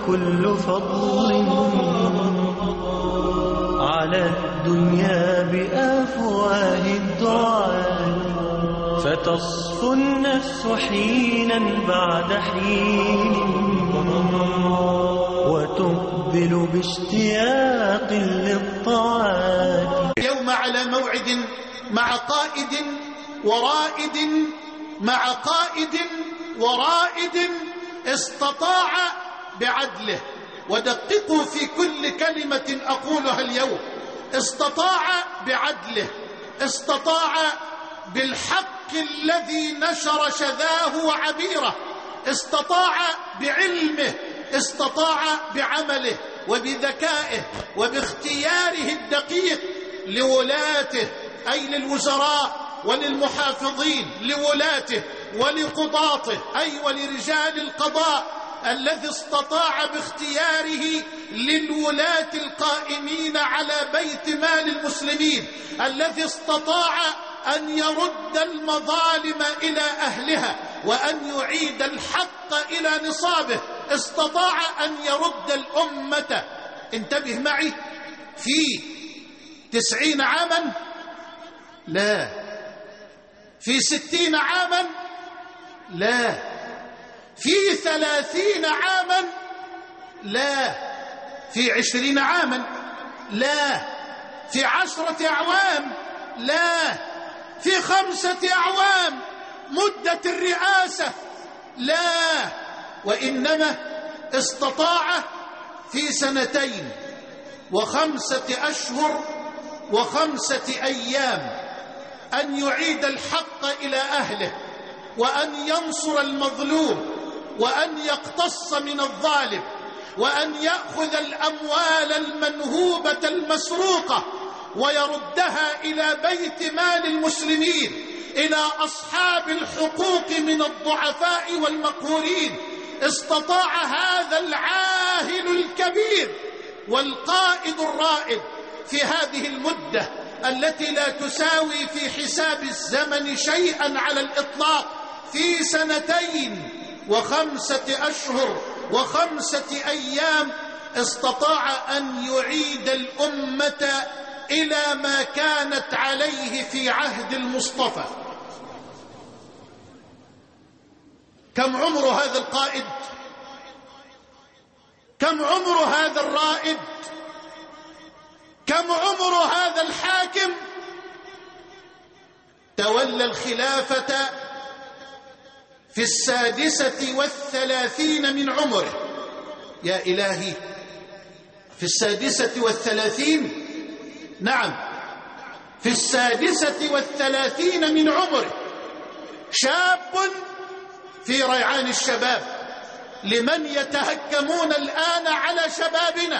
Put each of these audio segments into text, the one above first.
كل فضل على الدنيا بأفواه الدعاة، فتصفو النفس حينا بعد حين وتقبل باشتياق للطاعات. اليوم على موعد مع قائد ورائد، مع قائد ورائد استطاع بعدله، ودققوا في كل كلمة أقولها اليوم، استطاع بعدله، استطاع بالحق الذي نشر شذاه وعبيره، استطاع بعلمه، استطاع بعمله وبذكائه وباختياره الدقيق لولاته، أي للوزراء وللمحافظين، لولاته ولقضاته، أي ولرجال القضاء، الذي استطاع باختياره للولاة القائمين على بيت مال المسلمين، الذي استطاع أن يرد المظالم إلى أهلها وأن يعيد الحق إلى نصابه، استطاع أن يرد الأمة. انتبه معي، في 90 عاما؟ لا. في 60 عاما؟ لا. في 30 عاما؟ لا. في 20 عاما؟ لا. في 10 أعوام؟ لا. في 5 أعوام مدة الرئاسة؟ لا. وإنما استطاع في 2 و5 أشهر و5 أيام أن يعيد الحق إلى أهله، وأن ينصر المظلوم، وأن يقتص من الظالم، وأن يأخذ الأموال المنهوبة المسروقة ويردها إلى بيت مال المسلمين، إلى أصحاب الحقوق من الضعفاء والمقهورين. استطاع هذا العاهل الكبير والقائد الرائد في هذه المدة التي لا تساوي في حساب الزمن شيئا على الإطلاق، في 2 و5 أشهر و5 أيام، استطاع أن يعيد الأمة إلى ما كانت عليه في عهد المصطفى. كم عمر هذا القائد؟ كم عمر هذا الرائد؟ كم عمر هذا الحاكم؟ تولى الخلافة في 36 من عمره. يا إلهي، في 36؟ نعم، في 36 من عمره، شاب في ريعان الشباب. لمن يتهكمون الآن على شبابنا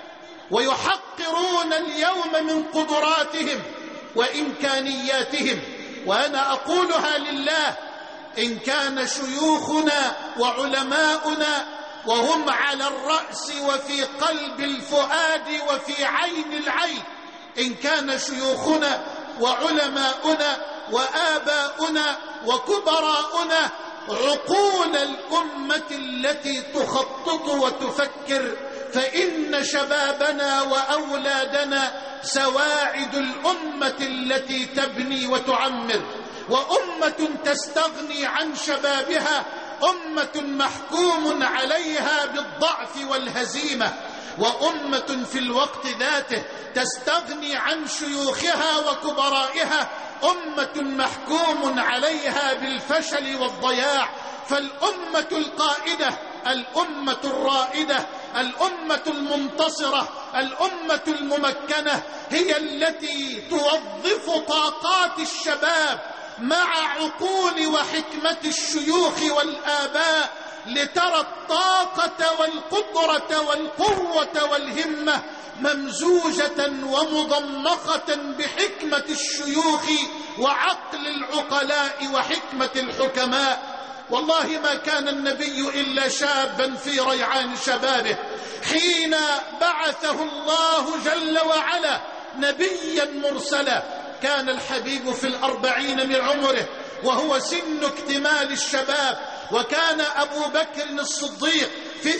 ويحقرون اليوم من قدراتهم وإمكانياتهم، وأنا أقولها لله: إن كان شيوخنا وعلماؤنا وهم على الرأس وفي قلب الفؤاد وفي عين العين، إن كان شيوخنا وعلماؤنا وآباؤنا وكبراؤنا عقول الأمة التي تخطط وتفكر، فإن شبابنا وأولادنا سواعد الأمة التي تبني وتعمر. وأمة تستغني عن شبابها أمة محكوم عليها بالضعف والهزيمة، وأمة في الوقت ذاته تستغني عن شيوخها وكبرائها أمة محكوم عليها بالفشل والضياع. فالأمة القائدة، الأمة الرائدة، الأمة المنتصرة، الأمة الممكنة هي التي توظف طاقات الشباب مع عقول وحكمة الشيوخ والآباء، لترى الطاقة والقدرة والقوة والهمة ممزوجة ومضمخة بحكمة الشيوخ وعقل العقلاء وحكمة الحكماء. والله ما كان النبي إلا شابا في ريعان شبابه حين بعثه الله جل وعلا نبيا مرسلا. كان الحبيب في 40 من عمره وهو سن اكتمال الشباب، وكان أبو بكر الصديق في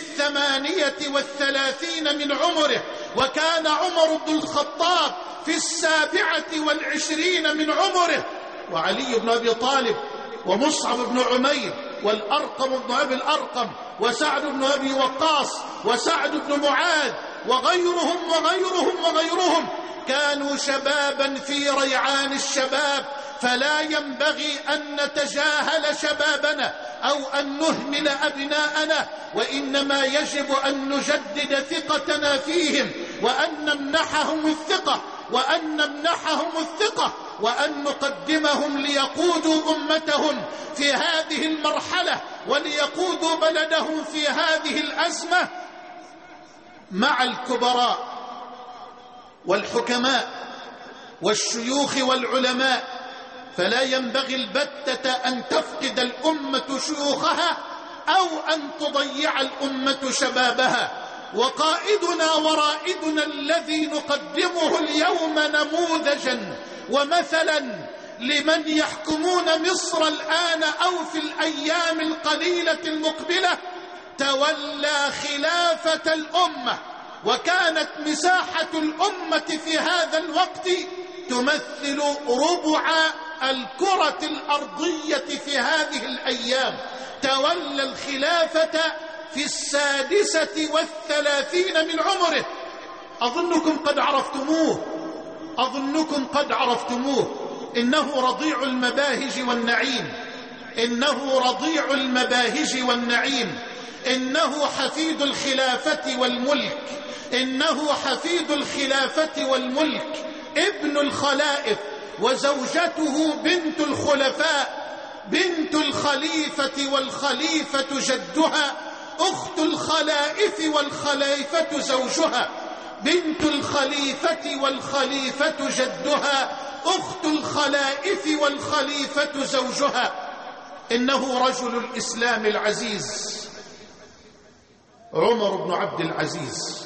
38 من عمره، وكان عمر بن الخطاب في 27 من عمره، وعلي بن أبي طالب ومصعب بن عمير والأرقم بن أبي الأرقم وسعد بن أبي وقاص وسعد بن معاذ وغيرهم كانوا شبابا في ريعان الشباب. فلا ينبغي أن نتجاهل شبابنا أو أن نهمل أبناءنا، وإنما يجب أن نجدد ثقتنا فيهم وأن نمنحهم الثقة وأن نقدمهم ليقودوا أمتهم في هذه المرحلة وليقودوا بلدهم في هذه الأزمة مع الكبراء والحكماء والشيوخ والعلماء. فلا ينبغي البتة أن تفقد الأمة شيوخها أو أن تضيع الأمة شبابها. وقائدنا ورائدنا الذي نقدمه اليوم نموذجا ومثلا لمن يحكمون مصر الآن أو في الأيام القليلة المقبلة تولى خلافة الأمة، وكانت مساحة الأمة في هذا الوقت تمثل ربع الكرة الأرضية في هذه الأيام. تولى الخلافة في 36 من عمره. أظنكم قد عرفتموه. إنه رضيع المباهج والنعيم. إنه حفيد الخلافة والملك، ابن الخلائف، وزوجته بنت الخلفاء، بنت الخليفة والخليفة جدها، أخت الخلائف والخليفة زوجها، بنت الخليفة والخليفة جدها، أخت الخلائف والخليفة زوجها. إنه رجل الإسلام العزيز عمر بن عبد العزيز،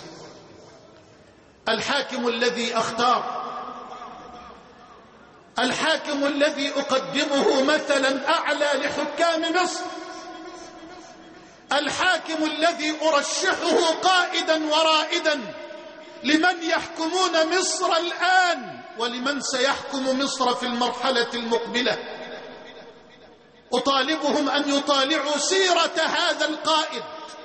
الحاكم الذي أختار، الحاكم الذي أقدمه مثلا أعلى لحكام مصر، الحاكم الذي أرشحه قائدا ورائدا لمن يحكمون مصر الآن ولمن سيحكم مصر في المرحلة المقبلة. أطالبهم أن يطالعوا سيرة هذا القائد.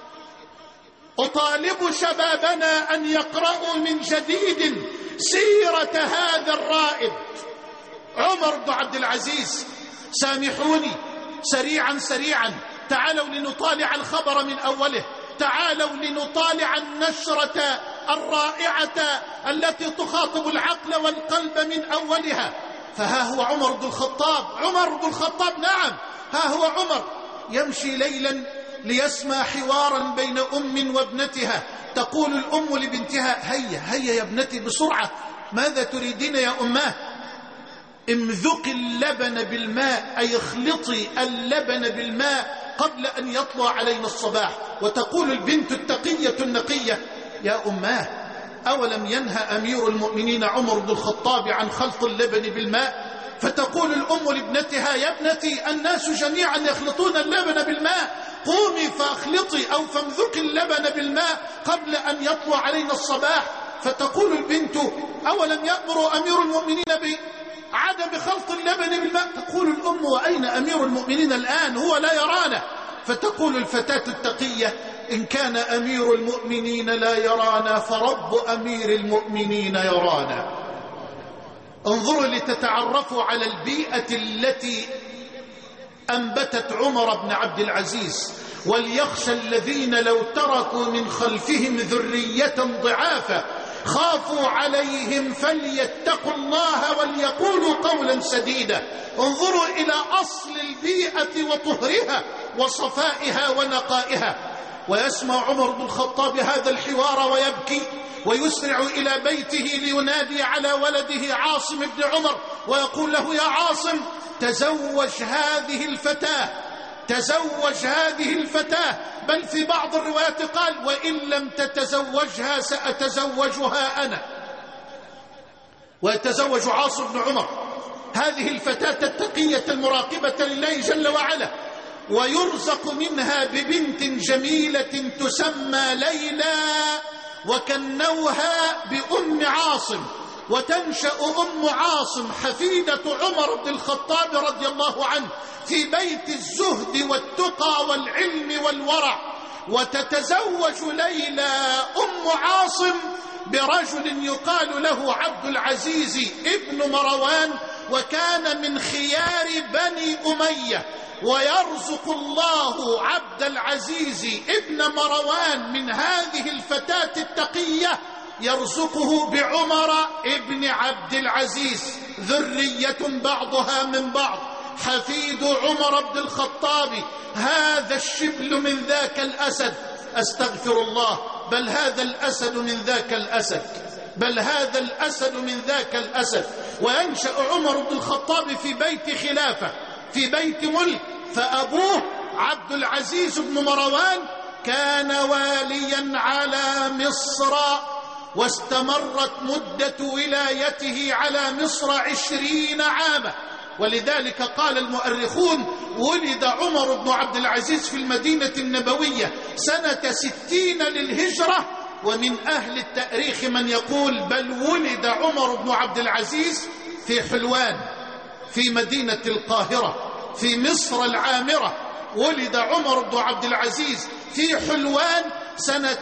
أطالب شبابنا أن يقرأوا من جديد سيرة هذا الرائد عمر بن عبد العزيز. سامحوني سريعا تعالوا لنطالع الخبر من أوله، تعالوا لنطالع النشرة الرائعة التي تخاطب العقل والقلب من أولها. فها هو عمر بن الخطاب، نعم، ها هو عمر يمشي ليلا ليسمع حوارا بين أم وابنتها. تقول الأم لبنتها: هيا يا ابنتي بسرعة، ماذا تريدين يا أماه؟ امذقي اللبن بالماء، أي اخلطي اللبن بالماء قبل أن يطلع علينا الصباح. وتقول البنت التقية النقية: يا أماه، أولم ينهى أمير المؤمنين عمر بن الخطاب عن خلط اللبن بالماء؟ فتقول الأم لابنتها: يا ابنتي، الناس جميعا يخلطون اللبن بالماء، قومي فاخلطي أو فامذقي اللبن بالماء قبل أن يطلع علينا الصباح. فتقول البنت: أولم يأمر أمير المؤمنين بعدم خلط اللبن بالماء؟ تقول الأم: وأين أمير المؤمنين الآن؟ هو لا يرانا. فتقول الفتاة التقية: إن كان أمير المؤمنين لا يرانا فرب أمير المؤمنين يرانا. انظروا لتتعرفوا على البيئة التي أنبتت عمر بن عبد العزيز. وليخشى الذين لو تركوا من خلفهم ذرية ضعافا خافوا عليهم فليتقوا الله وليقولوا قولا سديدا. انظروا إلى أصل البيئة وطهرها وصفائها ونقائها. ويسمع عمر بن الخطاب هذا الحوار ويبكي، ويسرع إلى بيته لينادي على ولده عاصم بن عمر ويقول له: يا عاصم، تزوج هذه الفتاة، بل في بعض الروايات قال: وإن لم تتزوجها سأتزوجها أنا. ويتزوج عاصم بن عمر هذه الفتاة التقية المراقبة لله جل وعلا، ويرزق منها ببنت جميلة تسمى ليلى وكنوها بأم عاصم، وتنشأ أم عاصم حفيدة عمر بن الخطاب رضي الله عنه في بيت الزهد والتقى والعلم والورع، وتتزوج ليلى أم عاصم برجل يقال له عبد العزيز ابن مروان، وكان من خيار بني أمية، ويرزق الله عبد العزيز ابن مروان من هذه الفتاة التقية، يرزقه بعمر ابن عبد العزيز، ذرية بعضها من بعض، حفيد عمر بن الخطاب، هذا الشبل من ذاك الأسد، أستغفر الله، بل هذا الأسد من ذاك الأسد، بل هذا الأسد من ذاك الأسد. وينشأ عمر بن الخطاب في بيت خلافة، في بيت ملك، فأبوه عبد العزيز بن مروان كان واليا على مصر، واستمرت مدة ولايته على مصر 20 عاما. ولذلك قال المؤرخون: ولد عمر بن عبد العزيز في المدينة النبوية سنة 60 للهجرة، ومن أهل التاريخ من يقول بل ولد عمر بن عبد العزيز في حلوان في مدينة القاهرة في مصر العامرة. ولد عمر بن عبد العزيز في حلوان سنة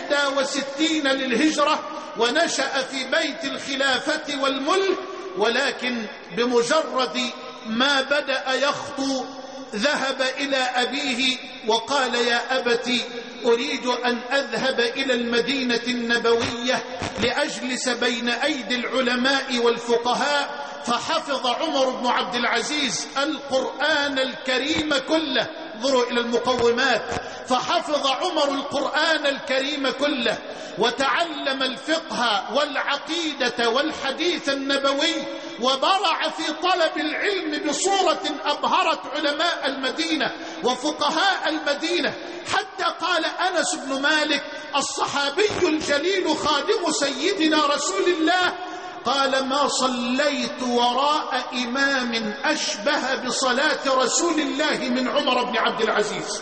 61 للهجرة، ونشأ في بيت الخلافة والملك، ولكن بمجرد ما بدأ يخطو ذهب إلى أبيه وقال: يا أبت، أريد أن أذهب إلى المدينة النبوية لأجلس بين أيدي العلماء والفقهاء. فحفظ عمر بن عبد العزيز القرآن الكريم كله، انظروا إلى المقومات، فحفظ عمر القرآن الكريم كله، وتعلم الفقه والعقيدة والحديث النبوي، وبرع في طلب العلم بصورة أبهرت علماء المدينة وفقهاء المدينة، حتى قال أنس بن مالك الصحابي الجليل خادم سيدنا رسول الله، قال: ما صليت وراء إمام أشبه بصلاة رسول الله من عمر بن عبد العزيز.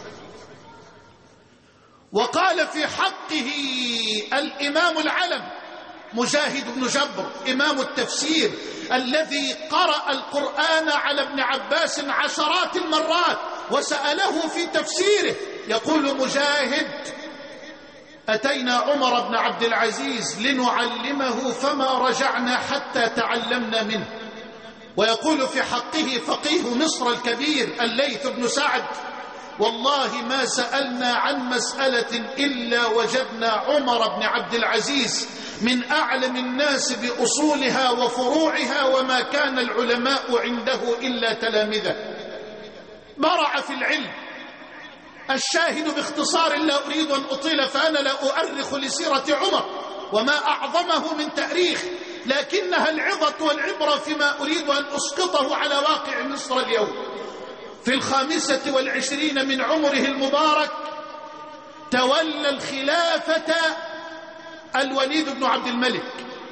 وقال في حقه الإمام العلم مجاهد بن جبر إمام التفسير الذي قرأ القرآن على ابن عباس 10 مرات وسأله في تفسيره، يقول مجاهد: أتينا عمر بن عبد العزيز لنعلمه فما رجعنا حتى تعلمنا منه. ويقول في حقه فقيه مصر الكبير الليث بن سعد: والله ما سألنا عن مسألة إلا وجدنا عمر بن عبد العزيز من أعلم الناس بأصولها وفروعها، وما كان العلماء عنده إلا تلامذة. برع في العلم. الشاهد باختصار، لا أريد أن أطيل فأنا لا أؤرخ لسيرة عمر وما أعظمه من تاريخ، لكنها العظة والعبرة فيما أريد أن أسقطه على واقع مصر اليوم. في 25 من عمره المبارك تولى الخلافة الوليد بن عبد الملك،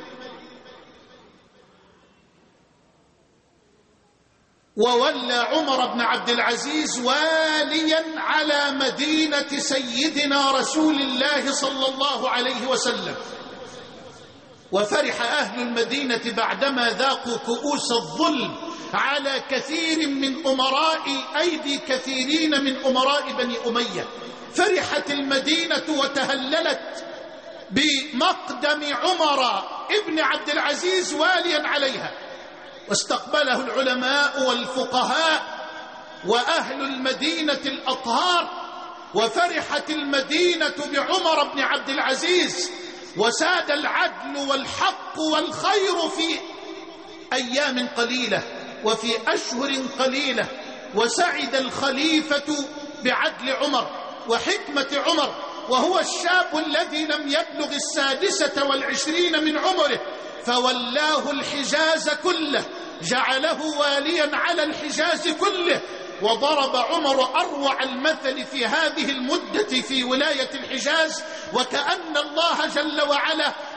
وولى عمر بن عبد العزيز واليا على مدينة سيدنا رسول الله صلى الله عليه وسلم. وفرح أهل المدينة بعدما ذاقوا كؤوس الظلم على كثير من أمراء أيدي كثيرين من أمراء بني أمية. فرحت المدينة وتهللت بمقدم عمر ابن عبد العزيز واليا عليها، واستقبله العلماء والفقهاء وأهل المدينة الأطهار، وفرحت المدينة بعمر بن عبد العزيز، وساد العدل والحق والخير في أيام قليلة وفي أشهر قليلة، وسعد الخليفة بعدل عمر وحكمة عمر، وهو الشاب الذي لم يبلغ 26 من عمره، فولاه الحجاز كله، جعله واليا على الحجاز كله. وضرب عمر أروع المثل في هذه المدة في ولاية الحجاز، وكأن الله جل وعلا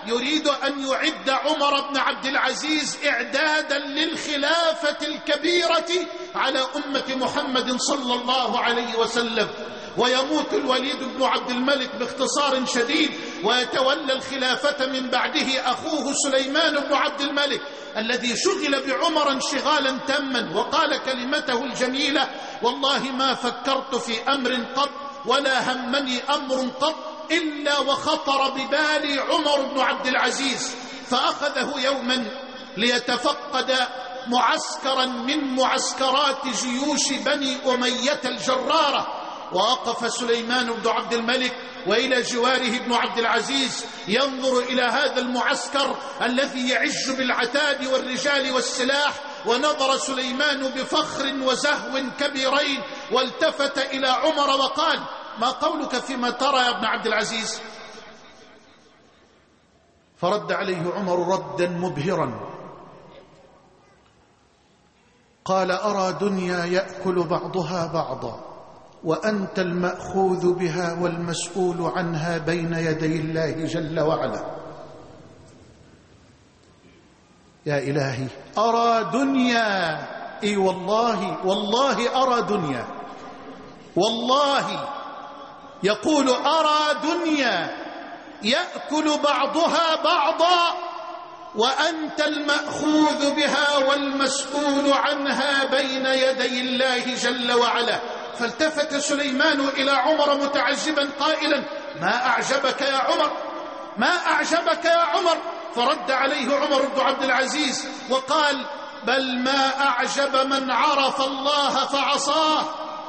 يريد أن يعد عمر بن عبد العزيز إعدادا للخلافة الكبيرة على أمة محمد صلى الله عليه وسلم. ويموت الوليد بن عبد الملك باختصار شديد، ويتولى الخلافة من بعده أخوه سليمان بن عبد الملك الذي شغل بعمر انشغالا تاما، وقال كلمته الجميلة: والله ما فكرت في أمر قط ولا همني أمر قط إلا وخطر ببالي عمر بن عبد العزيز. فأخذه يوما ليتفقد معسكرا من معسكرات جيوش بني أمية الجرارة، ووقف سليمان بن عبد الملك وإلى جواره ابن عبد العزيز ينظر إلى هذا المعسكر الذي يعج بالعتاد والرجال والسلاح. ونظر سليمان بفخر وزهو كبيرين، والتفت إلى عمر وقال: ما قولك فيما ترى يا ابن عبد العزيز؟ فرد عليه عمر ردا مبهرا، قال: أرى دنيا يأكل بعضها بعضا، وأنت المأخوذ بها والمسؤول عنها بين يدي الله جل وعلا. يا إلهي، أرى دنيا، إي والله أرى دنيا، والله يقول: أرى دنيا يأكل بعضها بعضا، وأنت المأخوذ بها والمسؤول عنها بين يدي الله جل وعلا. فالتفت سليمان إلى عمر متعجبا قائلا: ما أعجبك يا عمر؟ ما أعجبك يا عمر؟ فرد عليه عمر بن عبد العزيز وقال: بل ما أعجب من عرف الله فعصاه،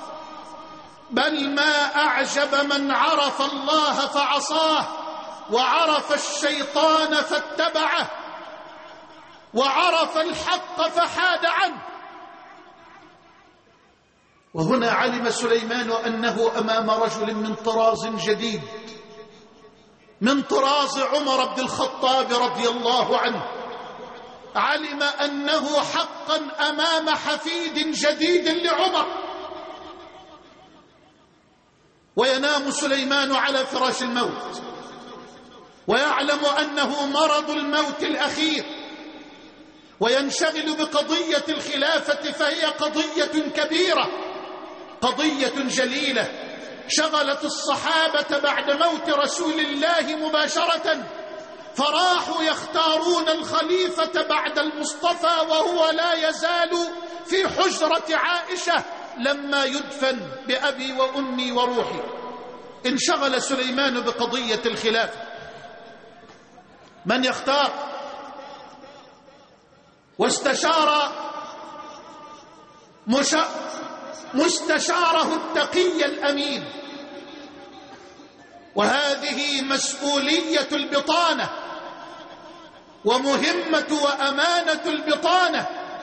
بل ما أعجب من عرف الله فعصاه، وعرف الشيطان فاتبعه، وعرف الحق فحاد عنه. وهنا علم سليمان أنه أمام رجل من طراز جديد، من طراز عمر بن الخطاب رضي الله عنه. علم أنه حقا أمام حفيد جديد لعمر. وينام سليمان على فراش الموت، ويعلم أنه مرض الموت الأخير، وينشغل بقضية الخلافة، فهي قضية كبيرة، قضية جليلة شغلت الصحابة بعد موت رسول الله مباشرة، فراحوا يختارون الخليفة بعد المصطفى وهو لا يزال في حجرة عائشة لما يدفن بأبي وأمي وروحي. انشغل سليمان بقضية الخلافة، من يختار؟ واستشار مستشاره التقي الأمين. وهذه مسؤولية البطانة ومهمة وأمانة البطانة،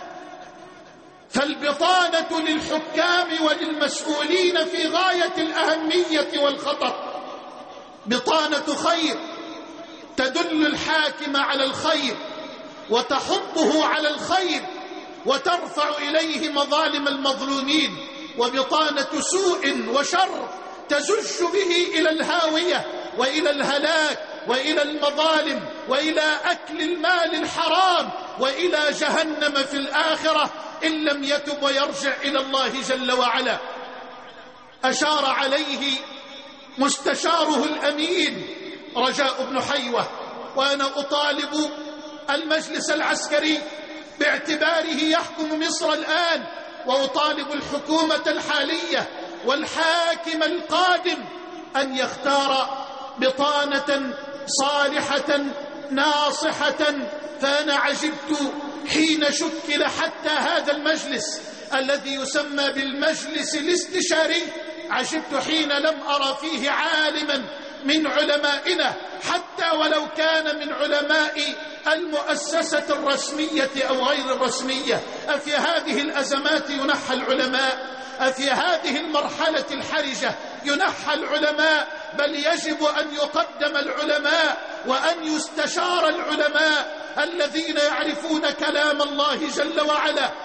فالبطانة للحكام وللمسؤولين في غاية الأهمية والخطر. بطانة خير تدل الحاكم على الخير وتحضه على الخير وترفع إليه مظالم المظلومين، وبطانة سوء وشر تزج به إلى الهاوية وإلى الهلاك وإلى المظالم وإلى أكل المال الحرام وإلى جهنم في الآخرة إن لم يتب ويرجع إلى الله جل وعلا. أشار عليه مستشاره الأمين رجاء بن حيوة. وأنا أطالب المجلس العسكري باعتباره يحكم مصر الآن، وأطالب الحكومة الحالية والحاكم القادم أن يختار بطانة صالحة ناصحة. فأنا عجبت حين شكل حتى هذا المجلس الذي يسمى بالمجلس الاستشاري، عجبت حين لم أرى فيه عالما من علمائنا حتى ولو كان من علماء المؤسسة الرسمية أو غير الرسمية. أفي هذه الأزمات ينحى العلماء؟ أفي هذه المرحلة الحرجة ينحى العلماء؟ بل يجب أن يقدم العلماء وأن يستشار العلماء الذين يعرفون كلام الله جل وعلا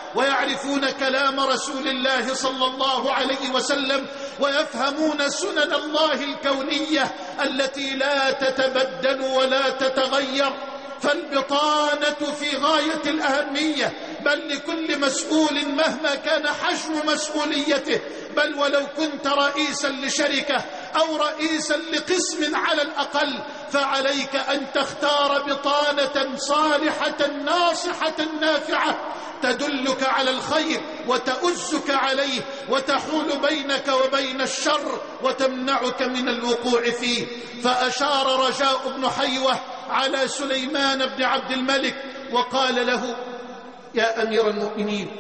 ويعرفون كلام رسول الله صلى الله عليه وسلم، ويفهمون سنن الله الكونية التي لا تتبدل ولا تتغير. فالبطانة في غاية الأهمية، بل لكل مسؤول مهما كان حجم مسؤوليته، بل ولو كنت رئيسا لشركة أو رئيسا لقسم على الأقل، فعليك أن تختار بطانة صالحة ناصحة نافعة تدلك على الخير وتؤزك عليه وتحول بينك وبين الشر وتمنعك من الوقوع فيه. فأشار رجاء بن حيوة على سليمان بن عبد الملك وقال له: يا أمير المؤمنين،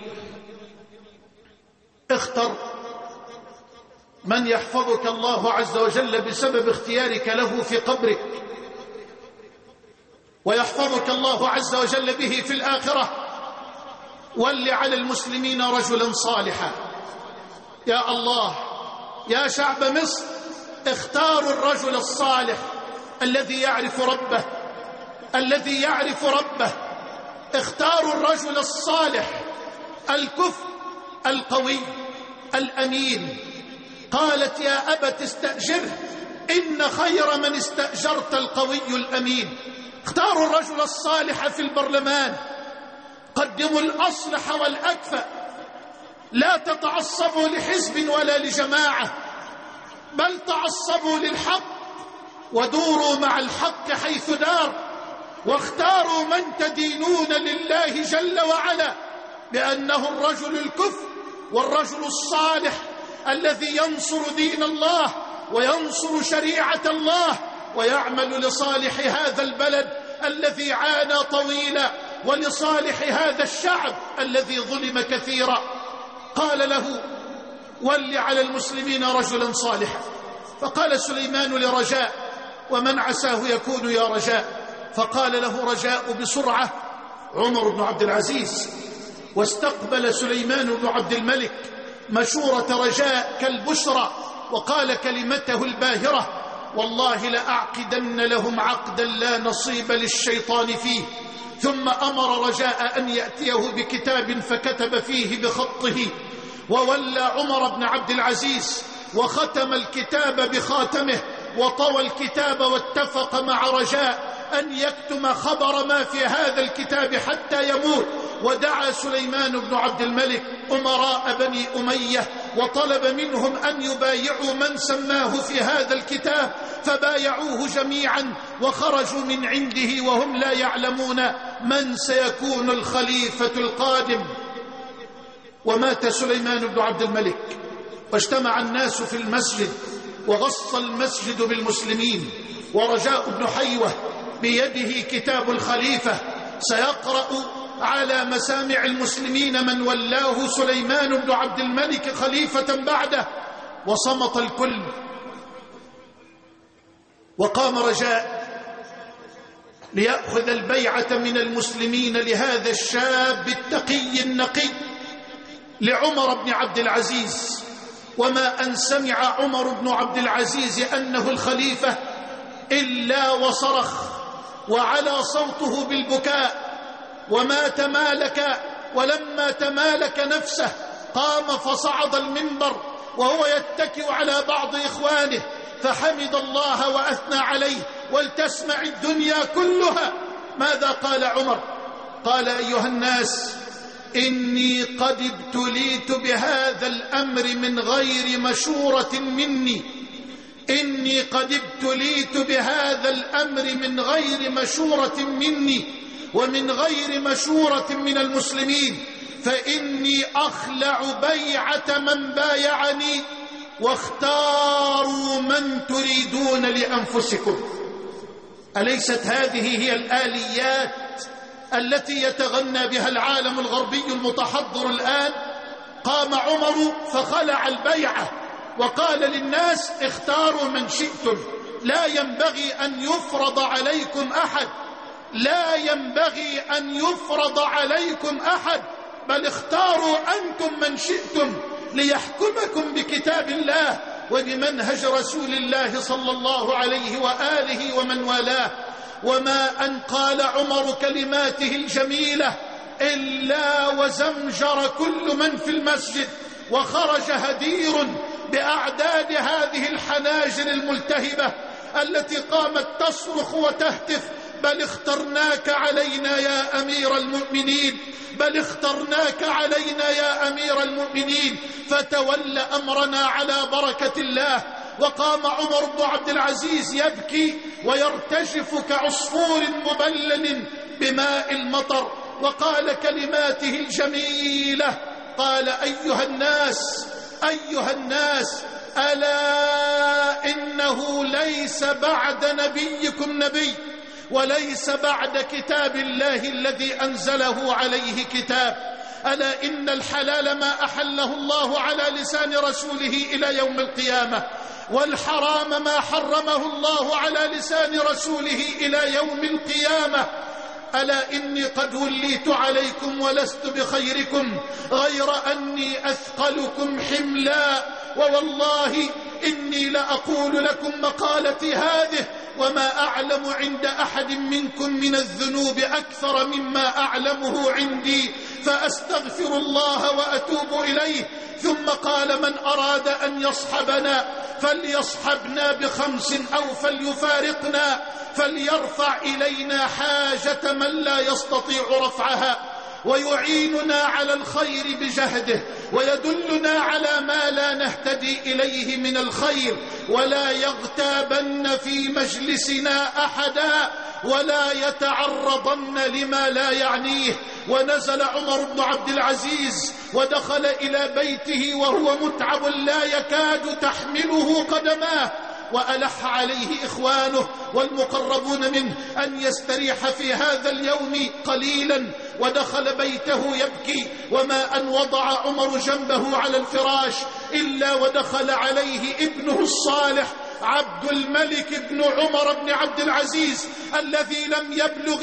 اختر من يحفظك الله عز وجل بسبب اختيارك له في قبرك، ويحفظك الله عز وجل به في الآخرة. ول على المسلمين رجلا صالحا. يا الله، يا شعب مصر، اختاروا الرجل الصالح الذي يعرف ربه، الذي يعرف ربه. اختاروا الرجل الصالح الكفء القوي الأمين. قالت: يا أبت استأجره، إن خير من استأجرت القوي الأمين. اختاروا الرجل الصالح في البرلمان، قدموا الأصلح والأكفأ، لا تتعصبوا لحزب ولا لجماعة، بل تعصبوا للحق ودوروا مع الحق حيث دار، واختاروا من تدينون لله جل وعلا بأنه الرجل الكفء والرجل الصالح الذي ينصر دين الله وينصر شريعة الله ويعمل لصالح هذا البلد الذي عانى طويلا، ولصالح هذا الشعب الذي ظلم كثيرا. قال له: ول على المسلمين رجلا صالحا. فقال سليمان لرجاء: ومن عساه يكون يا رجاء؟ فقال له رجاء بسرعة: عمر بن عبد العزيز. واستقبل سليمان بن عبد الملك مشورة رجاء كالبشرى، وقال كلمته الباهرة: والله لأعقدن لهم عقدا لا نصيب للشيطان فيه. ثم أمر رجاء أن يأتيه بكتاب فكتب فيه بخطه، وولى عمر بن عبد العزيز وختم الكتاب بخاتمه وطوى الكتاب، واتفق مع رجاء أن يكتم خبر ما في هذا الكتاب حتى يموت. ودعا سليمان بن عبد الملك أمراء بني أمية وطلب منهم أن يبايعوا من سماه في هذا الكتاب، فبايعوه جميعا وخرجوا من عنده وهم لا يعلمون من سيكون الخليفة القادم. ومات سليمان بن عبد الملك، واجتمع الناس في المسجد، وغص المسجد بالمسلمين، ورجاء بن حيوة بيده كتاب الخليفة سيقرأ على مسامع المسلمين من ولاه سليمان بن عبد الملك خليفة بعده. وصمت الكل، وقام رجاء ليأخذ البيعة من المسلمين لهذا الشاب التقي النقي لعمر بن عبد العزيز. وما أن سمع عمر بن عبد العزيز أنه الخليفة إلا وصرخ وعلى صوته بالبكاء، وما تمالك. ولما تمالك نفسه قام فصعد المنبر وهو يتكئ على بعض إخوانه، فحمد الله وأثنى عليه، ولتسمع الدنيا كلها ماذا قال عمر. قال: أيها الناس، إني قد ابتليت بهذا الأمر من غير مشورة مني، إني قد ابتليت بهذا الأمر من غير مشورة مني ومن غير مشورة من المسلمين، فإني أخلع بيعة من بايعني، واختاروا من تريدون لأنفسكم. أليست هذه هي الآليات التي يتغنى بها العالم الغربي المتحضر الآن؟ قام عمر فخلع البيعة وقال للناس: اختاروا من شئتم، لا ينبغي أن يفرض عليكم أحد، لا ينبغي أن يفرض عليكم أحد، بل اختاروا أنتم من شئتم ليحكمكم بكتاب الله وبمنهج رسول الله صلى الله عليه وآله ومن والاه. وما أن قال عمر كلماته الجميلة إلا وزمجر كل من في المسجد، وخرج هدير بأعداد هذه الحناجر الملتهبة التي قامت تصرخ وتهتف: بل اخترناك علينا يا أمير المؤمنين، بل اخترناك علينا يا أمير المؤمنين، فتولى أمرنا على بركة الله. وقام عمر بن عبد العزيز يبكي ويرتجف كعصفور مبلل بماء المطر، وقال كلماته الجميلة، قال: أيها الناس، أيها الناس، ألا إنه ليس بعد نبيكم نبي، وليس بعد كتاب الله الذي أنزله عليه كتاب. ألا إن الحلال ما أحله الله على لسان رسوله إلى يوم القيامة، والحرام ما حرمه الله على لسان رسوله إلى يوم القيامة. ألا إني قد وليت عليكم ولست بخيركم، غير أني أثقلكم حملا، ووالله إني لأقول لكم مقالتي هذه وما أعلم عند أحد منكم من الذنوب أكثر مما أعلمه عندي، فأستغفر الله وأتوب إليه. ثم قال: من أراد أن يصحبنا فليصحبنا ب5 أو فليفارقنا، فليرفع إلينا حاجة من لا يستطيع رفعها، ويعيننا على الخير بجهده، ويدلنا على ما لا نهتدي إليه من الخير، ولا يغتابن في مجلسنا أحدا، ولا يتعرضن لما لا يعنيه. ونزل عمر بن عبد العزيز ودخل إلى بيته وهو متعب لا يكاد تحمله قدماه، وألح عليه إخوانه والمقربون منه أن يستريح في هذا اليوم قليلا، ودخل بيته يبكي. وما أن وضع عمر جنبه على الفراش إلا ودخل عليه ابنه الصالح عبد الملك بن عمر بن عبد العزيز الذي لم يبلغ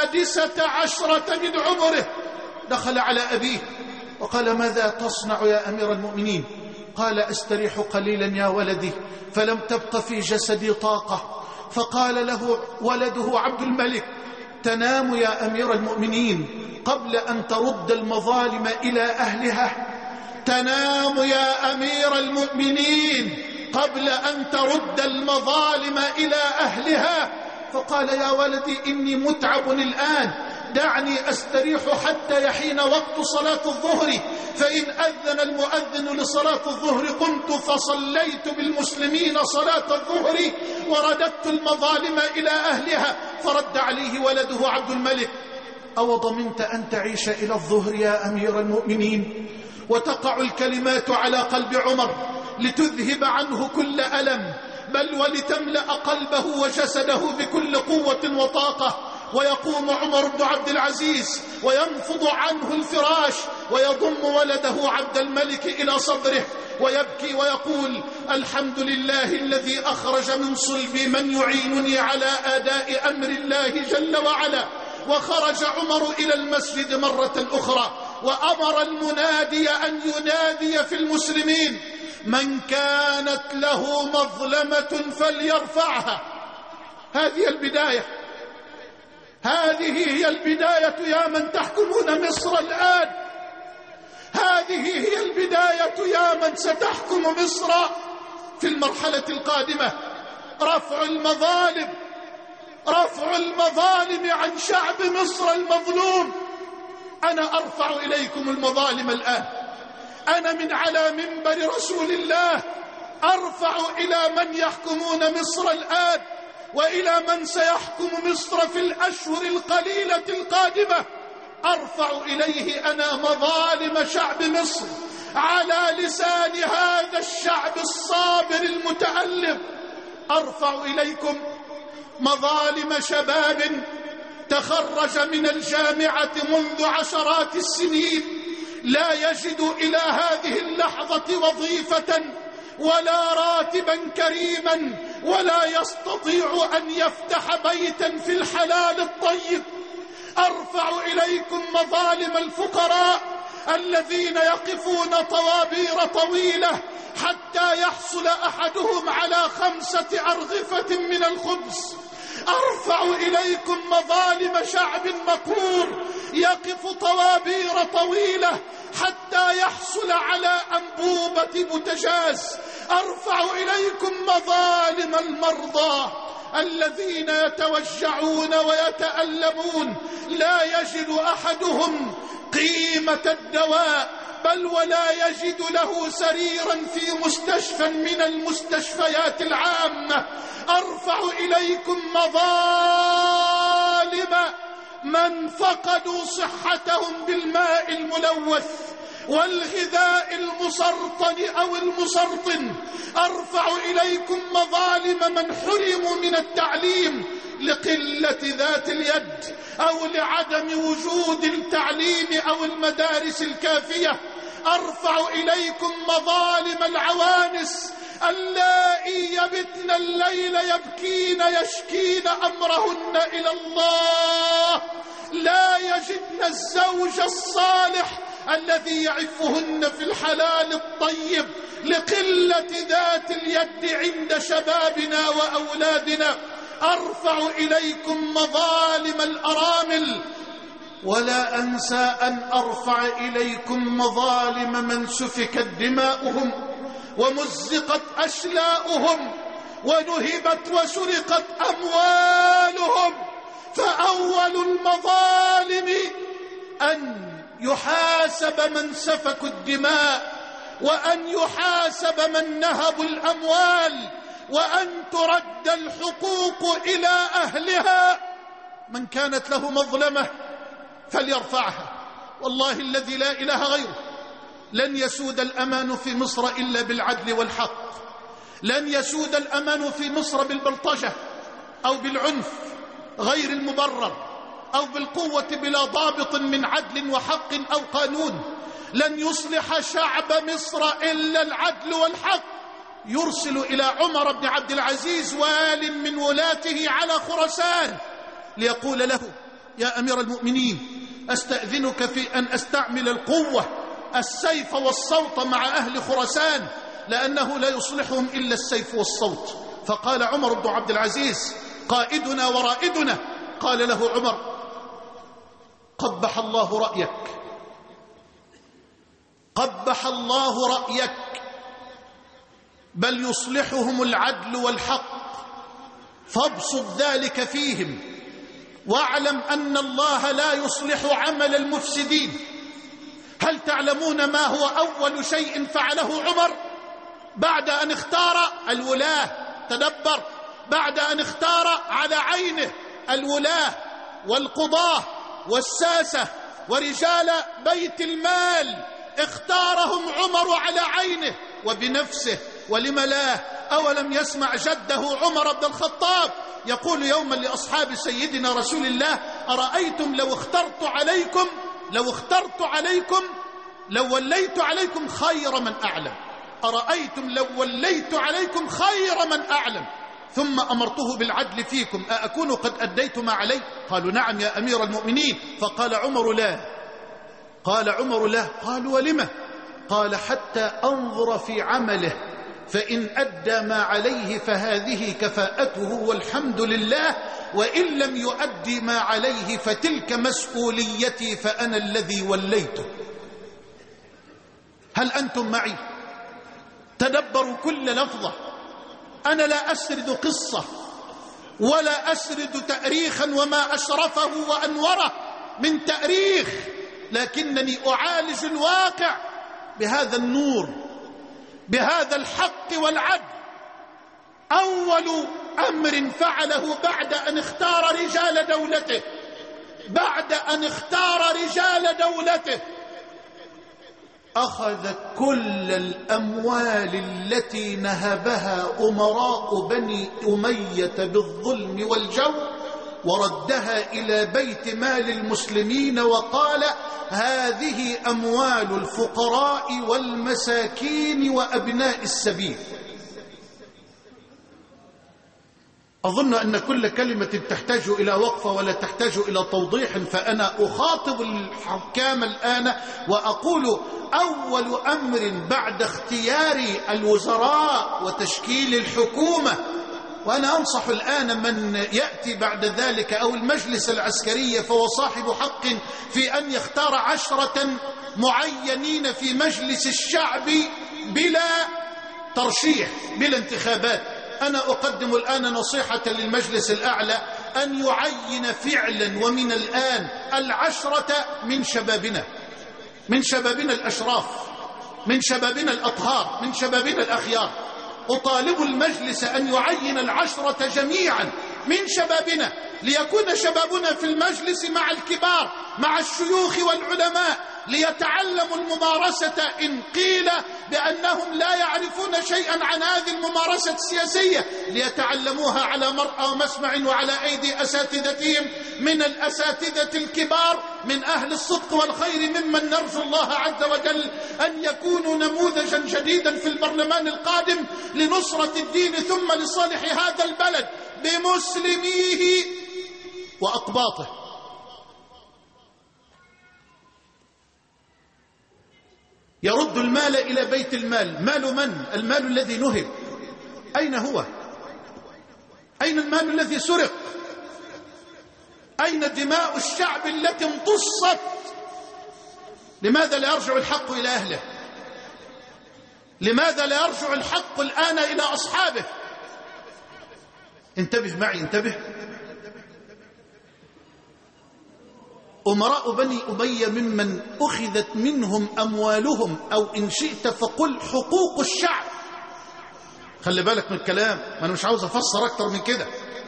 16 من عمره. دخل على أبيه وقال: ماذا تصنع يا أمير المؤمنين؟ قال: أستريح قليلا يا ولدي، فلم تبق في جسدي طاقة. فقال له ولده عبد الملك: تنام يا أمير المؤمنين قبل أن ترد المظالم إلى أهلها، تنام يا أمير المؤمنين قبل أن ترد المظالم إلى أهلها. فقال: يا ولدي إني متعب الآن، دعني أستريح حتى يحين وقت صلاة الظهر، فإن أذن المؤذن لصلاة الظهر قمت فصليت بالمسلمين صلاة الظهر ورددت المظالم إلى أهلها. فرد عليه ولده عبد الملك: أو ضمنت أن تعيش إلى الظهر يا أمير المؤمنين؟ وتقع الكلمات على قلب عمر لتذهب عنه كل ألم، بل ولتملأ قلبه وجسده بكل قوة وطاقة. ويقوم عمر بن عبد العزيز وينفض عنه الفراش ويضم ولده عبد الملك إلى صدره ويبكي ويقول: الحمد لله الذي أخرج من صلبي من يعينني على أداء أمر الله جل وعلا. وخرج عمر إلى المسجد مرة أخرى وأمر المنادي أن ينادي في المسلمين: من كانت له مظلمة فليرفعها. هذه البداية، هذه هي البداية يا من تحكمون مصر الآن، هذه هي البداية يا من ستحكم مصر في المرحلة القادمة. رفع المظالم، رفع المظالم عن شعب مصر المظلوم. أنا أرفع إليكم المظالم الآن، أنا من على منبر رسول الله أرفع إلى من يحكمون مصر الآن وإلى من سيحكم مصر في الأشهر القليلة القادمة. أرفع إليه أنا مظالم شعب مصر على لسان هذا الشعب الصابر المتألم. أرفع إليكم مظالم شباب تخرج من الجامعة منذ عشرات السنين لا يجد إلى هذه اللحظة وظيفة ولا راتبا كريما ولا يستطيع أن يفتح بيتا في الحلال الطيب. أرفع إليكم مظالم الفقراء الذين يقفون طوابير طويلة حتى يحصل أحدهم على 5 أرغفة من الخبز. أرفع إليكم مظالم شعب مقهور يقف طوابير طويلة حتى يحصل على أنبوبة بوتاجاز. أرفع إليكم مظالم المرضى الذين يتوجعون ويتألمون، لا يجد أحدهم قيمة الدواء، بل ولا يجد له سريرا في مستشفى من المستشفيات العامة. أرفع إليكم مظالم من فقدوا صحتهم بالماء الملوث والغذاء المسرطن أو المسرطن. أرفع إليكم مظالم من حرموا من التعليم لقلة ذات اليد أو لعدم وجود التعليم أو المدارس الكافية. أرفع إليكم مظالم العوانس اللائي يبتن الليل يبكين يشكين أمرهن إلى الله، لا يجدن الزوج الصالح الذي يعفهن في الحلال الطيب لقلة ذات اليد عند شبابنا وأولادنا. أرفع إليكم مظالم الأرامل، ولا أنسى أن أرفع إليكم مظالم من سفكت دماؤهم ومزقت أشلاؤهم ونهبت وسرقت أموالهم. فأول المظالم أن يحاسب من سفكوا الدماء، وأن يحاسب من نهبوا الأموال، وأن ترد الحقوق إلى أهلها. من كانت له مظلمة فليرفعها. والله الذي لا إله غيره لن يسود الأمان في مصر إلا بالعدل والحق. لن يسود الأمان في مصر بالبلطجة أو بالعنف غير المبرر أو بالقوة بلا ضابط من عدل وحق أو قانون. لن يصلح شعب مصر إلا العدل والحق. يرسل إلى عمر بن عبد العزيز وال من ولاته على خراسان ليقول له: يا أمير المؤمنين، أستأذنك في أن أستعمل القوة السيف والصوت مع أهل خراسان، لأنه لا يصلحهم إلا السيف والصوت. فقال عمر بن عبد العزيز: قائدنا ورائدنا. قال له عمر: قبح الله رأيك، قبح الله رأيك، بل يصلحهم العدل والحق، فابسط ذلك فيهم، واعلم أن الله لا يصلح عمل المفسدين. هل تعلمون ما هو أول شيء فعله عمر بعد أن اختار الولاة؟ تدبر، بعد أن اختار على عينه الولاة والقضاة والساسة ورجال بيت المال، اختارهم عمر على عينه وبنفسه. ولم لا؟ أولم يسمع جده عمر بن الخطاب يقول يوما لأصحاب سيدنا رسول الله: أرأيتم لو اخترت عليكم لو وليت عليكم خير من أعلم. أرأيتم لو وليت عليكم خير من أعلم ثم أمرته بالعدل فيكم، أأكون قد أديت ما علي؟ قالوا: نعم يا أمير المؤمنين. فقال عمر: لا. قال عمر: لا. قالوا: ولم؟ قال: حتى أنظر في عمله، فإن أدى ما عليه فهذه كفاءته والحمد لله، وإن لم يؤدي ما عليه فتلك مسؤوليتي، فأنا الذي وليته. هل أنتم معي؟ تدبروا كل لفظة. أنا لا أسرد قصة ولا أسرد تاريخا وما أشرفه وأنوره من تاريخ، لكنني أعالج الواقع بهذا النور، بهذا الحق والعدل. أول أمر فعله بعد أن اختار رجال دولته، أخذ كل الأموال التي نهبها أمراء بني أمية بالظلم والجور وردها إلى بيت مال المسلمين، وقال: هذه أموال الفقراء والمساكين وأبناء السبيل. أظن أن كل كلمة تحتاج إلى وقفة ولا تحتاج إلى توضيح، فأنا أخاطب الحكام الآن وأقول: أول أمر بعد اختيار الوزراء وتشكيل الحكومة وأنا أنصح الآن من يأتي بعد ذلك أو المجلس العسكري فهو صاحب حق في أن يختار 10 معينين في مجلس الشعب بلا ترشيح، بلا انتخابات. أنا أقدم الآن نصيحة للمجلس الأعلى أن يعين فعلا ومن الآن 10 من شبابنا، من شبابنا الأشراف، من شبابنا الأطهار، من شبابنا الأخيار. أطالب المجلس أن يعين 10 جميعا من شبابنا، ليكون شبابنا في المجلس مع الكبار، مع الشيوخ والعلماء، ليتعلموا الممارسة إن قيل بأنهم لا يعرفون شيئا عن هذه الممارسة السياسية، ليتعلموها على مرأى ومسمع وعلى أيدي أساتذتهم من الأساتذة الكبار، من أهل الصدق والخير، ممن نرجو الله عز وجل أن يكونوا نموذجا جديدا في البرلمان القادم لنصرة الدين ثم لصالح هذا البلد بمسلميه وأقباطه. يرد المال إلى بيت المال. مال من؟ المال الذي نهب. أين هو؟ أين المال الذي سرق؟ أين دماء الشعب التي امتصت؟ لماذا لا يرجع الحق إلى أهله؟ لماذا لا يرجع الحق الآن إلى أصحابه؟ انتبه معي، انتبه. أمراء بني أمية ممن أخذت منهم أموالهم، أو إن شئت فقل حقوق الشعب. خلي بالك من الكلام، ما أنا مش عاوز أفسر أكتر من كده.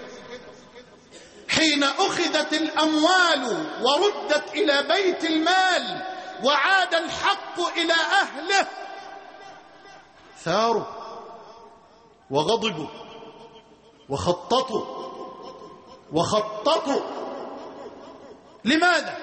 حين أخذت الأموال وردت إلى بيت المال وعاد الحق إلى أهله، ثاروا وغضبوا وخططوا. لماذا؟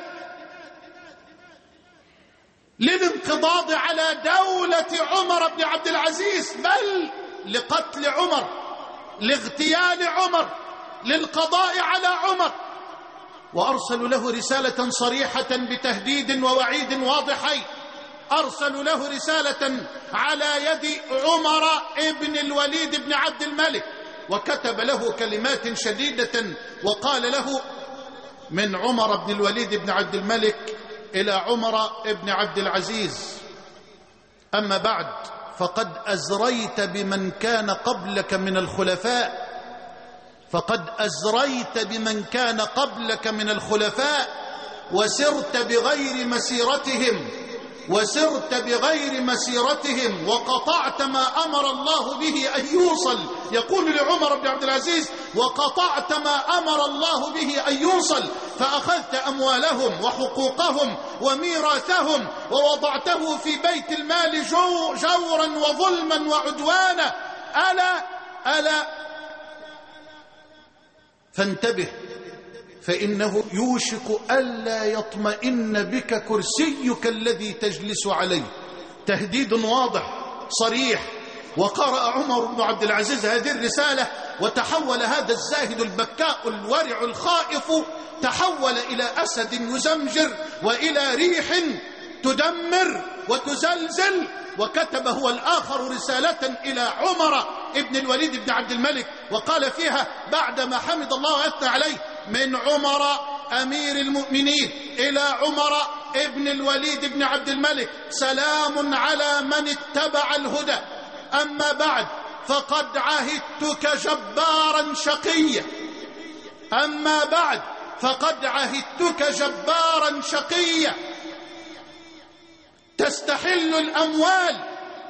للانقضاض على دولة عمر بن عبد العزيز، بل لقتل عمر، لاغتيال عمر، للقضاء على عمر. وأرسلوا له رسالة صريحة بتهديد ووعيد واضحين. أرسلوا له رسالة على يد عمر ابن الوليد بن عبد الملك، وكتب له كلمات شديدة وقال له: من عمر بن الوليد بن عبد الملك إلى عمر بن عبد العزيز: أما بعد، فقد أزريت بمن كان قبلك من الخلفاء، فقد أزريت بمن كان قبلك من الخلفاء، وسرت بغير مسيرتهم وقطعت ما أمر الله به أن يوصل. يقول لعمر بن عبد العزيز: وقطعت ما أمر الله به أن يوصل، فأخذت أموالهم وحقوقهم وميراثهم ووضعته في بيت المال جورا وظلما وعدوانا. ألا فانتبه، فإنه يوشك ألا يطمئن بك كرسيك الذي تجلس عليه. تهديد واضح صريح. وقرأ عمر بن عبد العزيز هذه الرسالة، وتحول هذا الزاهد البكاء الورع الخائف، تحول إلى أسد يزمجر وإلى ريح تدمر وتزلزل. وكتب هو الآخر رسالة إلى عمر ابن الوليد بن عبد الملك، وقال فيها بعدما حمد الله وأثنى عليه: من عمر أمير المؤمنين إلى عمر ابن الوليد بن عبد الملك، سلام على من اتبع الهدى. أما بعد، فقد عهدتك جبارا شقيا. أما بعد، فقد عهدتك جبارا شقيا، تستحل الأموال،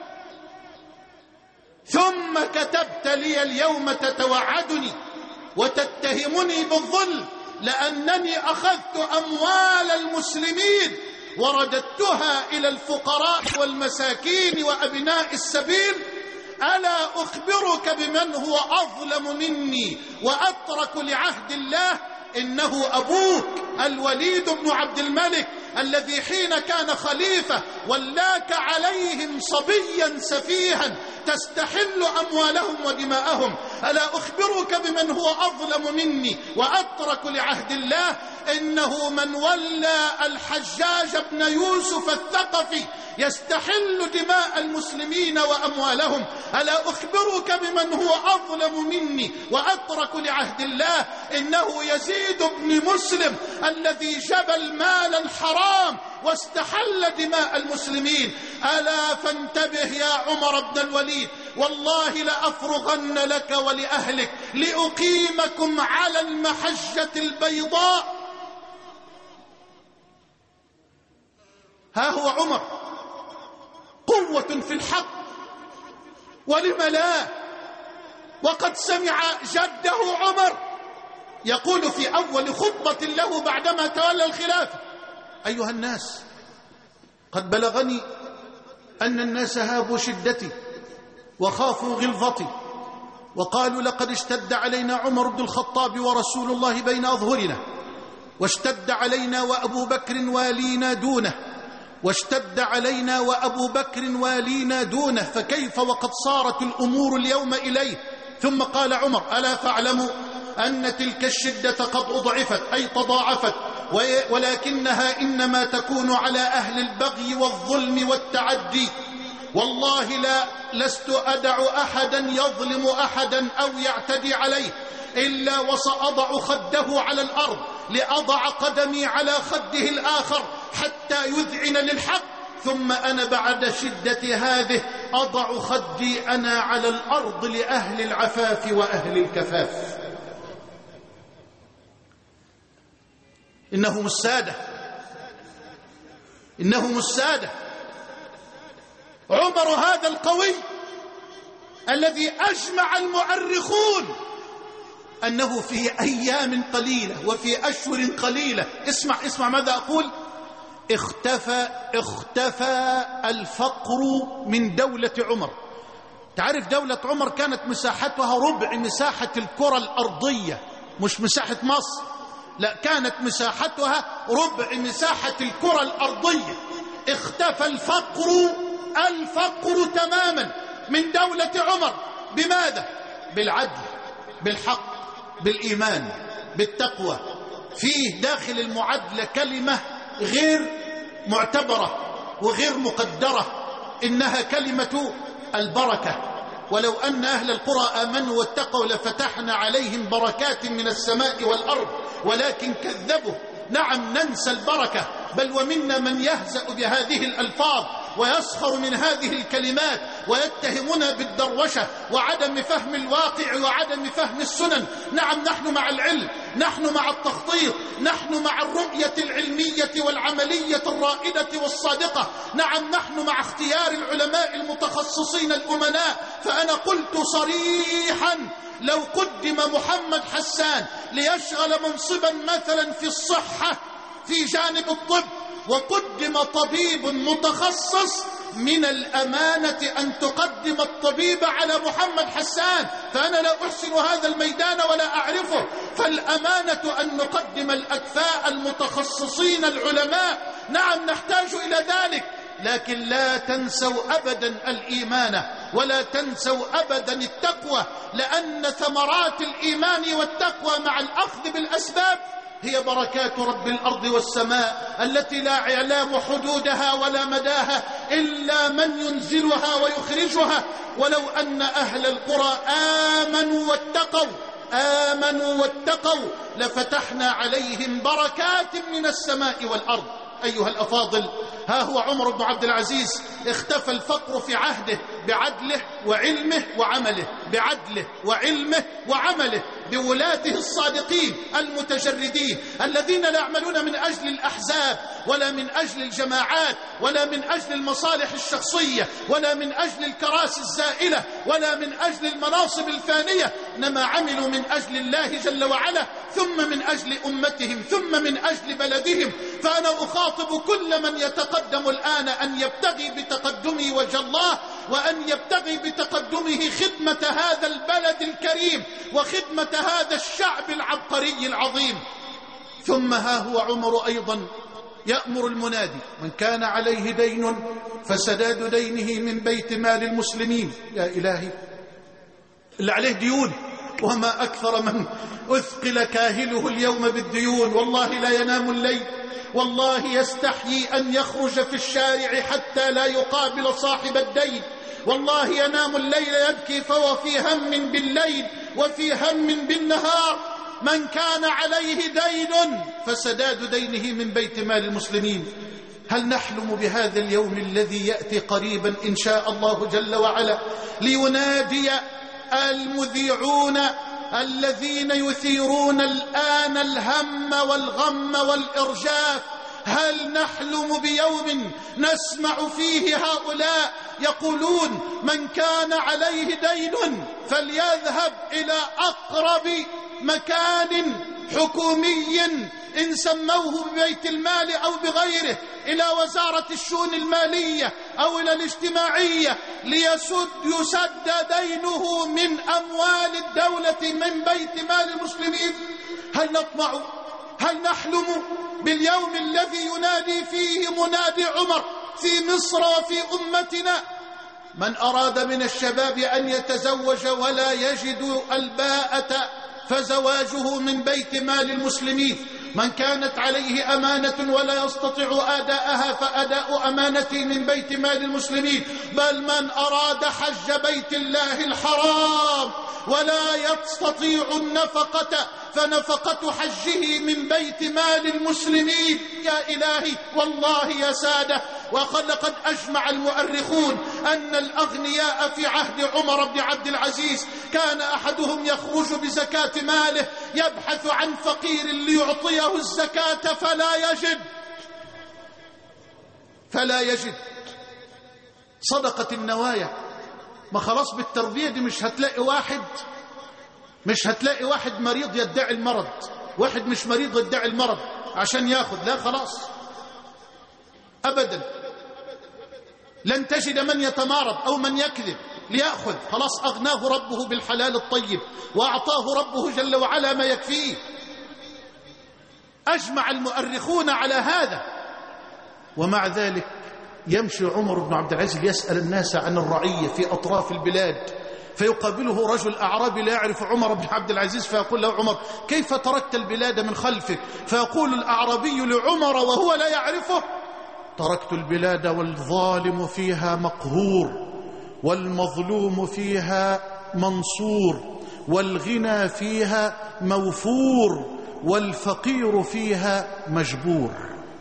ثم كتبت لي اليوم تتوعدني وتتهمني بالظلم، لأنني أخذت أموال المسلمين ورددتها إلى الفقراء والمساكين وأبناء السبيل. ألا أخبرك بمن هو أظلم مني وأترك لعهد الله؟ إنه أبوك الوليد بن عبد الملك الذي حين كان خليفة ولاك عليهم صبيا سفيها تستحل أموالهم ودماءهم. ألا أخبرك بمن هو أظلم مني وأترك لعهد الله؟ إنه من ولى الحجاج بن يوسف الثقفي يستحل دماء المسلمين وأموالهم. ألا أخبرك بمن هو أظلم مني وأترك لعهد الله؟ إنه يزيد بن مسلم الذي جبل مالا حرام واستحل دماء المسلمين. ألا فانتبه يا عمر بن الوليد، والله لأفرغن لك ولأهلك لأقيمكم على المحجة البيضاء. ها هو عمر قوة في الحق، ولم لا؟ وقد سمع جده عمر يقول في أول خطبة له بعدما تولى الخلافة: أيها الناس، قد بلغني أن الناس هابوا شدتي وخافوا غلظتي، وقالوا لقد اشتد علينا عمر بن الخطاب ورسول الله بين أظهرنا، واشتد علينا وأبو بكر والينا دونه، واشتد علينا وأبو بكر والينا دونه، فكيف وقد صارت الأمور اليوم إليه؟ ثم قال عمر: ألا فاعلموا أن تلك الشدة قد أضعفت أي تضاعفت، ولكنها إنما تكون على أهل البغي والظلم والتعدي. والله لست أدع أحدا يظلم أحدا أو يعتدي عليه إلا وسأضع خده على الأرض لأضع قدمي على خده الآخر حتى يذعن للحق، ثم أنا بعد شدة هذه أضع خدي أنا على الأرض لأهل العفاف وأهل الكفاف. إنهم السادة، إنهم السادة. عمر هذا القوي الذي أجمع المؤرخون أنه في أيام قليلة وفي أشهر قليلة، اسمع ماذا أقول: اختفى الفقر من دولة عمر. تعرف دولة عمر كانت مساحتها ربع مساحة الكرة الأرضية، مش مساحة مصر، لا، كانت مساحتها ربع مساحة الكرة الأرضية. اختفى الفقر تماما من دولة عمر. بماذا؟ بالعدل، بالحق، بالإيمان، بالتقوى. فيه داخل المعادلة كلمة غير معتبرة وغير مقدرة، إنها كلمة البركة. ولو أن أهل القرى آمنوا واتقوا لفتحنا عليهم بركات من السماء والأرض، ولكن كذبوا. نعم، ننسى البركة، بل ومنا من يهزأ بهذه الألفاظ ويسخر من هذه الكلمات ويتهمنا بالدروشة وعدم فهم الواقع وعدم فهم السنن. نعم، نحن مع العلم، نحن مع التخطيط، نحن مع الرؤية العلمية والعملية الرائدة والصادقة. نعم، نحن مع اختيار العلماء المتخصصين الأمناء. فأنا قلت صريحا: لو قدم محمد حسان ليشغل منصبا مثلا في الصحة في جانب الطب، وقدم طبيب متخصص، من الأمانة أن تقدم الطبيب على محمد حسان، فأنا لا أحسن هذا الميدان ولا أعرفه. فالأمانة أن نقدم الأكفاء المتخصصين العلماء. نعم، نحتاج إلى ذلك، لكن لا تنسوا أبدا الإيمان ولا تنسوا أبدا التقوى، لأن ثمرات الإيمان والتقوى مع الأخذ بالأسباب هي بركات رب الأرض والسماء التي لا يعلم حدودها ولا مداها إلا من ينزلها ويخرجها. ولو أن أهل القرى آمنوا واتقوا لفتحنا عليهم بركات من السماء والأرض. أيها الأفاضل، ها هو عمر بن عبد العزيز اختفى الفقر في عهده بعدله وعلمه وعمله، بعدله وعلمه وعمله، بولاته الصادقين المتجردين الذين لا يعملون من أجل الأحزاب ولا من أجل الجماعات ولا من أجل المصالح الشخصية ولا من أجل الكراسي الزائلة ولا من أجل المناصب الفانية، إنما عملوا من أجل الله جل وعلا، ثم من أجل أمتهم، ثم من أجل بلدهم. فأنا أخاطب كل من يتقدم الآن أن يبتغي بتقدمه وجه الله، وأن يبتغي بتقدمه خدمة هذا البلد الكريم وخدمة هذا الشعب العبقري العظيم. ثم ها هو عمر أيضا يأمر المنادي: من كان عليه دين فسداد دينه من بيت مال المسلمين. يا إلهي، اللي عليه ديون، وما أكثر من أثقل كاهله اليوم بالديون، والله لا ينام الليل، والله يستحيي أن يخرج في الشارع حتى لا يقابل صاحب الدين، والله ينام الليل يبكي فهو في هم بالليل وفي هم بالنهار. من كان عليه دين فسداد دينه من بيت مال المسلمين. هل نحلم بهذا اليوم الذي يأتي قريبا إن شاء الله جل وعلا لينادي المذيعون الذين يثيرون الآن الهم والغم والإرجاف؟ هل نحلم بيوم نسمع فيه هؤلاء يقولون: من كان عليه دين فليذهب إلى أقرب مكان حكومي إن سموه ببيت المال أو بغيره، إلى وزارة الشؤون المالية أو إلى الاجتماعية، ليسد دينه من أموال الدولة من بيت مال المسلمين؟ هل نطمع، هل نحلم باليوم الذي ينادي فيه منادي عمر في مصر وفي أمتنا: من أراد من الشباب أن يتزوج ولا يجد الباءة فزواجه من بيت مال المسلمين، من كانت عليه أمانة ولا يستطيع أداءها فأداء أمانته من بيت مال المسلمين، بل من أراد حج بيت الله الحرام ولا يستطيع النفقة فنفقة حجه من بيت مال المسلمين. يا إلهي، والله يا سادة، ولقد أجمع المؤرخون أن الأغنياء في عهد عمر بن عبد العزيز كان أحدهم يخرج بزكاة ماله يبحث عن فقير ليعطيه الزكاة فلا يجد. صدقة النوايا، ما خلاص بالتربية دي مش هتلاقي واحد مريض يدعي المرض، واحد مش مريض يدعي المرض عشان ياخذ، لا خلاص أبدا، لن تجد من يتمارض أو من يكذب ليأخذ، خلاص أغناه ربه بالحلال الطيب وأعطاه ربه جل وعلا ما يكفيه. أجمع المؤرخون على هذا، ومع ذلك يمشي عمر بن عبد العزيز يسأل الناس عن الرعية في أطراف البلاد، فيقابله رجل أعرابي لا يعرف عمر بن عبد العزيز، فيقول له: عمر، كيف تركت البلاد من خلفك؟ فيقول الأعرابي لعمر وهو لا يعرفه: تركت البلاد والظالم فيها مقهور، والمظلوم فيها منصور، والغنى فيها موفور، والفقير فيها مجبور.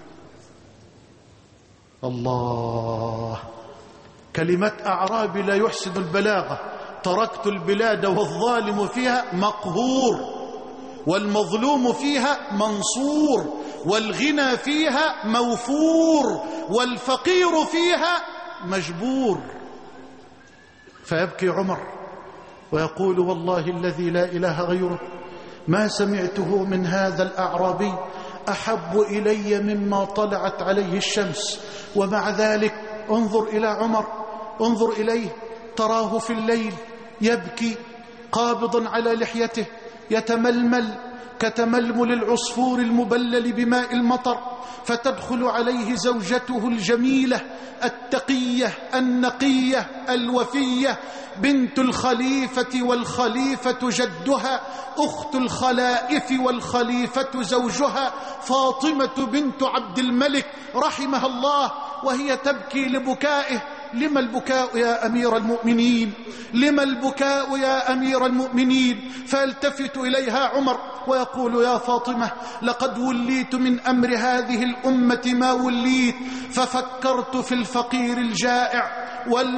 الله، كلمة أعرابي لا يحسن البلاغة. تركت البلاد والظالم فيها مقهور، والمظلوم فيها منصور، والغنى فيها موفور، والفقير فيها مجبور. فيبكي عمر ويقول: والله الذي لا إله غيره ما سمعته من هذا الأعرابي أحب إلي مما طلعت عليه الشمس. ومع ذلك انظر إلى عمر، انظر إليه، تراه في الليل يبكي قابضا على لحيته، يتململ كتململ العصفور المبلل بماء المطر، فتدخل عليه زوجته الجميلة التقية النقية الوفية، بنت الخليفة والخليفة جدها، أخت الخلائف والخليفة زوجها، فاطمة بنت عبد الملك رحمها الله، وهي تبكي لبكائه. لما البكاء يا أمير المؤمنين؟ لما البكاء يا أمير المؤمنين؟ فيلتفت إليها عمر ويقول: يا فاطمة، لقد وليت من أمر هذه الأمة ما وليت، ففكرت في الفقير الجائع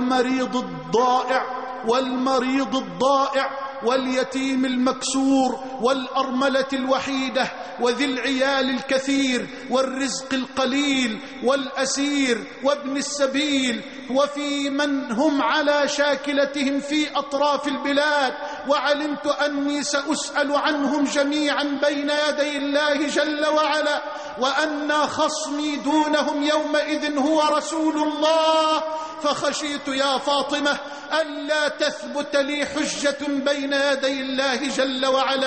والمريض الضائع واليتيم المكسور والأرملة الوحيدة وذي العيال الكثير والرزق القليل والأسير وابن السبيل، وفي من هم على شاكلتهم في أطراف البلاد، وعلمت أني سأسأل عنهم جميعا بين يدي الله جل وعلا، وأن خصمي دونهم يومئذ هو رسول الله. فخشيت يا فاطمة ألا تثبت لي حجة بين يدي الله جل وعلا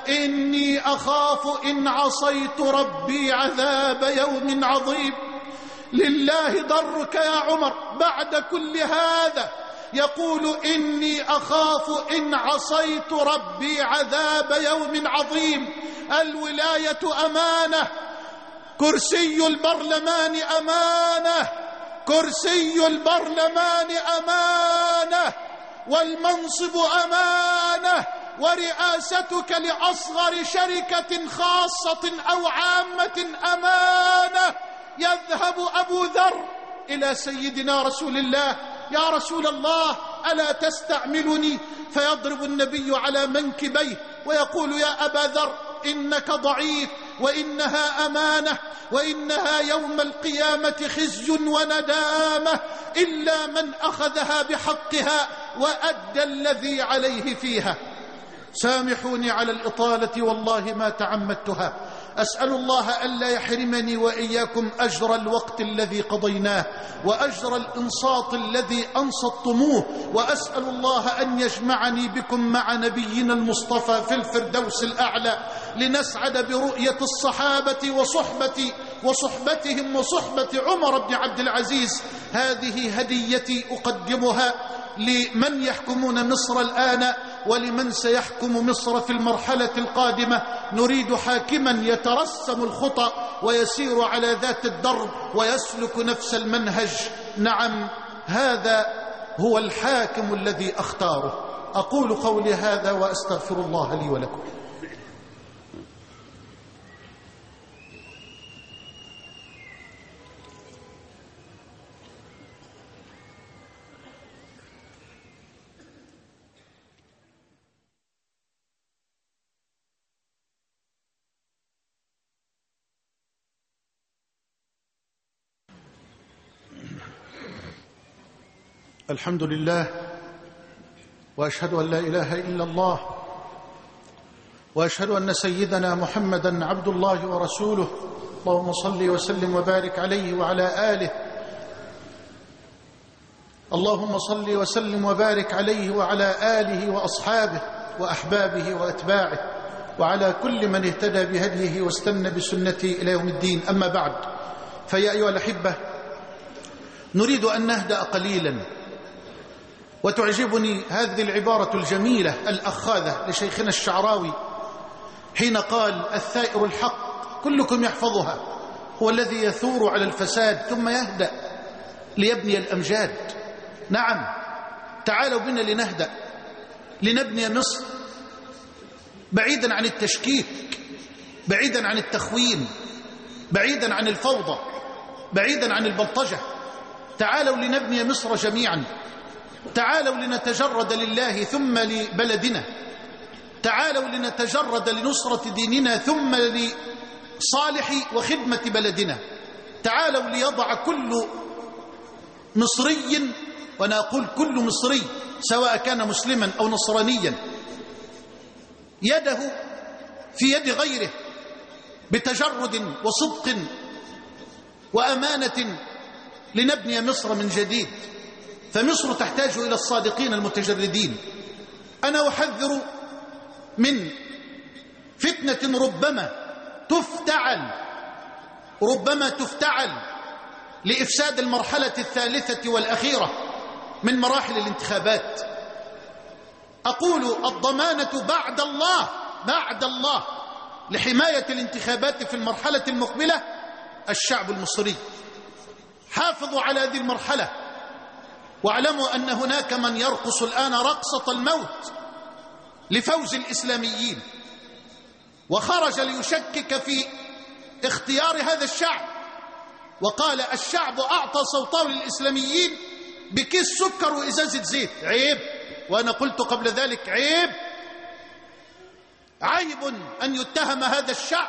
إني أخاف إن عصيت ربي عذاب يوم عظيم. لله ضرك يا عمر بعد كل هذا يقول إني أخاف إن عصيت ربي عذاب يوم عظيم. الولاية أمانة، كرسي البرلمان أمانة، كرسي البرلمان أمانة، والمنصب أمانة، ورئاستك لأصغر شركة خاصة أو عامة أمانة. يذهب أبو ذر إلى سيدنا رسول الله: يا رسول الله ألا تستعملني؟ فيضرب النبي على منكبيه ويقول: يا أبا ذر إنك ضعيف، وإنها أمانة، وإنها يوم القيامة خزي وندامة إلا من أخذها بحقها وأدى الذي عليه فيها. سامحوني على الإطالة، والله ما تعمدتها. أسأل الله ألا يحرمني وإياكم أجر الوقت الذي قضيناه وأجر الإنصات الذي أنصتموه، وأسأل الله أن يجمعني بكم مع نبينا المصطفى في الفردوس الأعلى لنسعد برؤية الصحابة وصحبتهم وصحبة عمر بن عبد العزيز. هذه هديتي أقدمها لمن يحكمون مصر الآن ولمن سيحكم مصر في المرحلة القادمة. نريد حاكما يترسم الخطى ويسير على ذات الدرب ويسلك نفس المنهج. نعم، هذا هو الحاكم الذي أختاره. أقول قولي هذا وأستغفر الله لي ولكم. الحمد لله، وأشهد أن لا إله إلا الله، وأشهد أن سيدنا محمدا عبد الله ورسوله. اللهم صل وسلم وبارك عليه وعلى آله. اللهم صل وسلم وبارك عليه وعلى آله وأصحابه وأحبابه وأتباعه وعلى كل من اهتدى بهديه واستنى بسنته إلى يوم الدين. أما بعد، فيا أيها الأحبة، نريد أن نهدأ قليلا. وتعجبني هذه العبارة الجميلة الأخاذة لشيخنا الشعراوي حين قال: الثائر الحق كلكم يحفظها هو الذي يثور على الفساد ثم يهدأ ليبني الأمجاد. نعم، تعالوا بنا لنهدأ لنبني مصر بعيدا عن التشكيك، بعيدا عن التخوين، بعيدا عن الفوضى، بعيدا عن البلطجة. تعالوا لنبني مصر جميعا. تعالوا لنتجرد لله ثم لبلدنا. تعالوا لنتجرد لنصرة ديننا ثم لصالح وخدمة بلدنا. تعالوا ليضع كل مصري، وأنا أقول كل مصري سواء كان مسلما أو نصرانيا، يده في يد غيره بتجرد وصدق وأمانة لنبني مصر من جديد. فمصر تحتاج إلى الصادقين المتجردين. أنا أحذر من فتنة ربما تفتعل لإفساد المرحلة الثالثة والأخيرة من مراحل الانتخابات. أقول: الضمانة بعد الله لحماية الانتخابات في المرحلة المقبلة الشعب المصري. حافظوا على هذه المرحلة، واعلموا أن هناك من يرقص الآن رقصة الموت لفوز الإسلاميين، وخرج ليشكك في اختيار هذا الشعب، وقال: الشعب أعطى صوته للإسلاميين بكيس سكر وإزازة زيت. عيب. وأنا قلت قبل ذلك: عيب أن يتهم هذا الشعب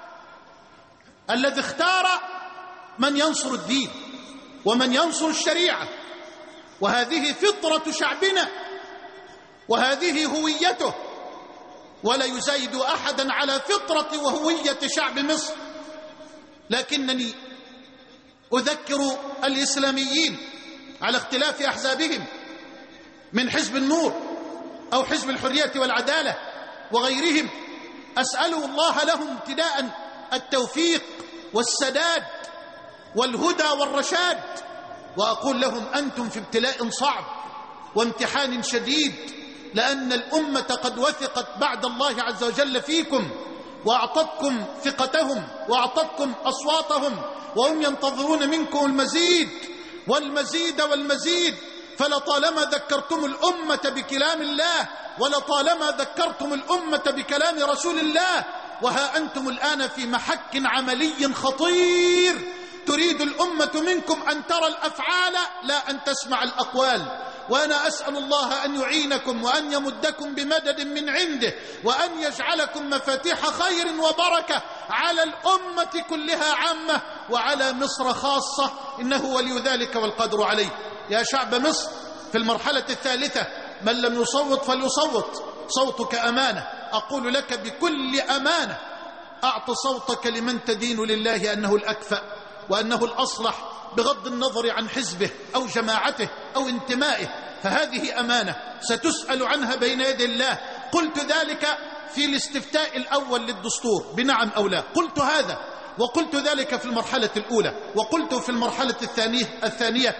الذي اختار من ينصر الدين ومن ينصر الشريعة، وهذه فطرة شعبنا وهذه هويته، ولا يزايد أحدا على فطرة وهوية شعب مصر. لكنني أذكر الإسلاميين على اختلاف أحزابهم من حزب النور أو حزب الحرية والعدالة وغيرهم أسأل الله لهم ابتداء التوفيق والسداد والهدى والرشاد، وأقول لهم أنتم في ابتلاء صعب وامتحان شديد، لأن الأمة قد وثقت بعد الله عز وجل فيكم وأعطتكم ثقتهم وأعطتكم أصواتهم، وهم ينتظرون منكم المزيد والمزيد والمزيد. فلطالما ذكرتم الأمة بكلام الله، ولطالما ذكرتم الأمة بكلام رسول الله، وها أنتم الآن في محك عملي خطير. تريد الأمة منكم أن ترى الأفعال لا أن تسمع الأقوال. وأنا أسأل الله أن يعينكم وأن يمدكم بمدد من عنده، وأن يجعلكم مفاتيح خير وبركة على الأمة كلها عامة، وعلى مصر خاصة، إنه ولي ذلك والقدر عليه. يا شعب مصر، في المرحلة الثالثة من لم يصوت فليصوت، صوتك أمانة. أقول لك بكل أمانة، أعط صوتك لمن تدين لله أنه الأكفأ وأنه الأصلح، بغض النظر عن حزبه أو جماعته أو انتمائه، فهذه أمانة ستسأل عنها بين يدي الله. قلت ذلك في الاستفتاء الأول للدستور بنعم أو لا، قلت هذا، وقلت ذلك في المرحلة الأولى، وقلت في المرحلة الثانية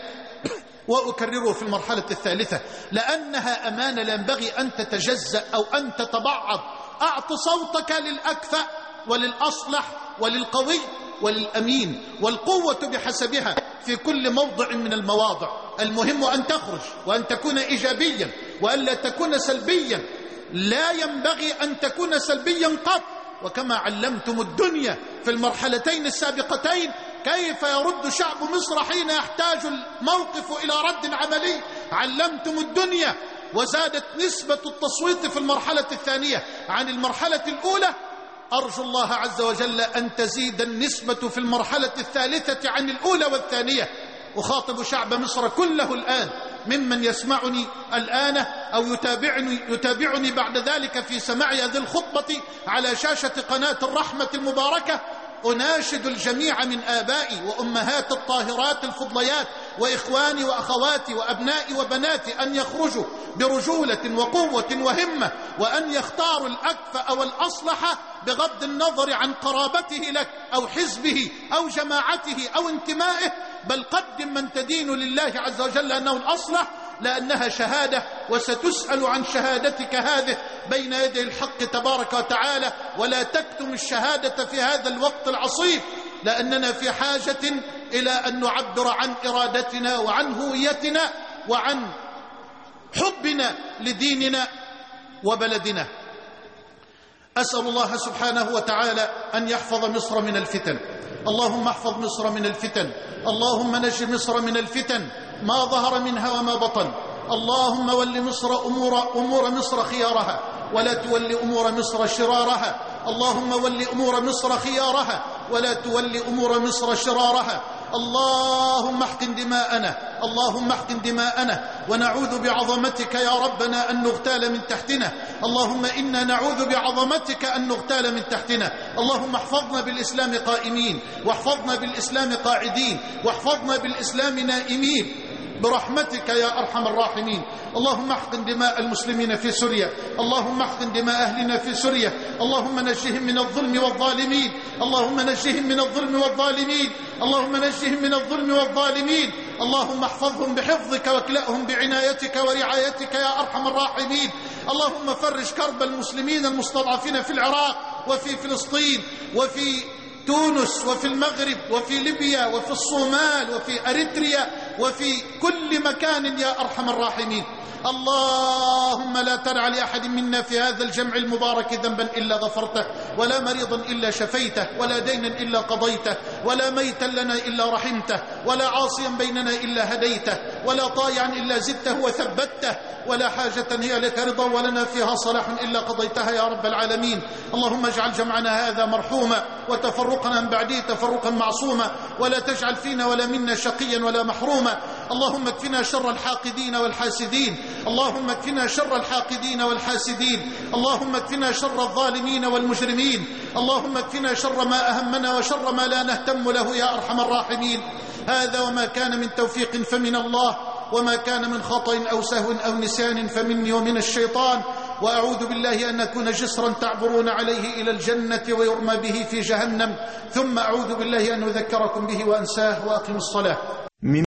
وأكرره في المرحلة الثالثة، لأنها أمانة لا ينبغي أن تتجزأ أو أن تتبعض. أعط صوتك للأكفأ وللأصلح وللقوي وللأمين، والقوة بحسبها في كل موضع من المواضع. المهم أن تخرج وأن تكون إيجابيا وأن لا تكون سلبيا، لا ينبغي أن تكون سلبيا قط. وكما علمتم الدنيا في المرحلتين السابقتين كيف يرد شعب مصر حين يحتاج الموقف إلى رد عملي، علمتم الدنيا. وزادت نسبة التصويت في المرحلة الثانية عن المرحلة الأولى. أرجو الله عز وجل أن تزيد النسبة في المرحلة الثالثة عن الأولى والثانية. أخاطب شعب مصر كله الآن، ممن يسمعني الآن أو يتابعني بعد ذلك في سماع هذه الخطبة على شاشة قناة الرحمة المباركة. أناشد الجميع من آبائي وأمهات الطاهرات الفضليات وإخواني وأخواتي وأبنائي وبناتي أن يخرجوا برجولة وقوة وهمة، وأن يختاروا الأكفأ والأصلح بغض النظر عن قرابته لك أو حزبه أو جماعته أو انتمائه، بل قدم من تدين لله عز وجل أنه الأصلح، لأنها شهادة، وستسأل عن شهادتك هذه بين يدي الحق تبارك وتعالى. ولا تكتم الشهادة في هذا الوقت العصيب، لأننا في حاجة إلى أن نعبر عن إرادتنا وعن هويتنا وعن حبنا لديننا وبلدنا. أسأل الله سبحانه وتعالى أن يحفظ مصر من الفتن. اللهم احفظ مصر من الفتن، اللهم نج مصر من الفتن ما ظهر منها وما بطن. اللهم ول مصر أمور مصر خيارها، ولا تول أمور مصر شرارها. اللهم ول أمور مصر خيارها، ولا تول أمور مصر شرارها. اللهم احقن دماءنا، اللهم احقن دماءنا، ونعوذ بعظمتك يا ربنا أن نغتال من تحتنا. اللهم إنا نعوذ بعظمتك أن نغتال من تحتنا. اللهم احفظنا بالإسلام قائمين، واحفظنا بالإسلام قاعدين، واحفظنا بالإسلام نائمين برحمتك يا أرحم الراحمين. اللهم احقن دماء المسلمين في سوريا، اللهم احقن دماء أهلنا في سوريا، اللهم نجهم من الظلم والظالمين، اللهم نجهم من الظلم والظالمين، اللهم نجهم من الظلم والظالمين. اللهم احفظهم بحفظك واكلأهم بعنايتك ورعايتك يا أرحم الراحمين. اللهم فرج كرب المسلمين المستضعفين في العراق وفي فلسطين وفي تونس وفي المغرب وفي ليبيا وفي الصومال وفي أريتريا وفي كل مكان يا أرحم الراحمين. اللهم لا تدع لأحد منا في هذا الجمع المبارك ذنبا إلا غفرته، ولا مريضا إلا شفيته، ولا دينا إلا قضيته، ولا ميتا لنا إلا رحمته، ولا عاصيا بيننا إلا هديته، ولا طائعا إلا زدته وثبته، ولا حاجة هي لك رضا ولنا فيها صلاح إلا قضيتها يا رب العالمين. اللهم اجعل جمعنا هذا مرحوما، وتفرقنا من بعده تفرقا معصوما، ولا تجعل فينا ولا منا شقيا ولا محروما. اللهم اكفنا شر الحاقدين والحاسدين، اللهم اكفنا شر الحاقدين والحاسدين، اللهم اكفنا شر الظالمين والمجرمين، اللهم اكفنا شر ما أهمنا وشر ما لا نهتم له يا أرحم الراحمين. هذا وما كان من توفيق فمن الله، وما كان من خطأ أو سهو أو نسيان فمني ومن الشيطان. وأعوذ بالله أن أكون جسرا تعبرون عليه إلى الجنة ويرمى به في جهنم، ثم أعوذ بالله أن أذكركم به وأنساه. وأقم الصلاة.